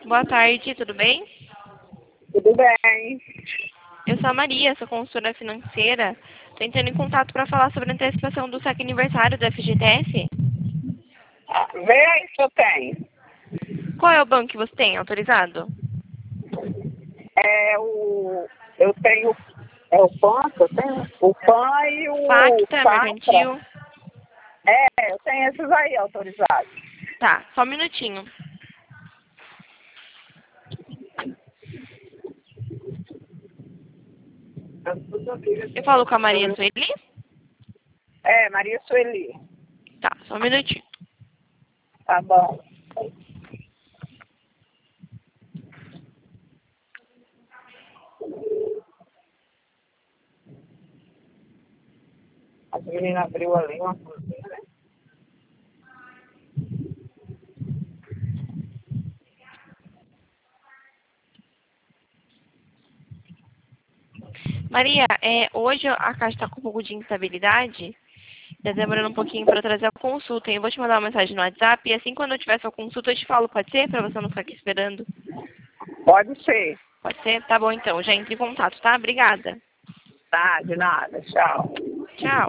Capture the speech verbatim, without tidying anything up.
Boa tarde, tudo bem? Tudo bem. Eu sou a Maria, sou consultora financeira. Estou entrando em contato para falar sobre a antecipação do saque aniversário do F G T S. Ah, vê aí se eu tenho. Qual é o banco que você tem autorizado? É o. Eu tenho. É o P A N, eu tenho o P A N e o Pacta, Safra. Mercantil. É, eu tenho esses aí autorizados. Tá, só um minutinho. Eu falo com a Maria Sueli? É, Maria Sueli. Tá, só um minutinho. Tá bom. A menina abriu ali uma cozinha, né? Maria, é, hoje a caixa está com um pouco de instabilidade. Está demorando um pouquinho para trazer a consulta. Eu vou te mandar uma mensagem no WhatsApp e assim quando eu tiver sua consulta eu te falo, pode ser? Para você não ficar aqui esperando. Pode ser. Pode ser? Tá bom então, já entre em contato, tá? Obrigada. Tá, de nada. Tchau. Tchau.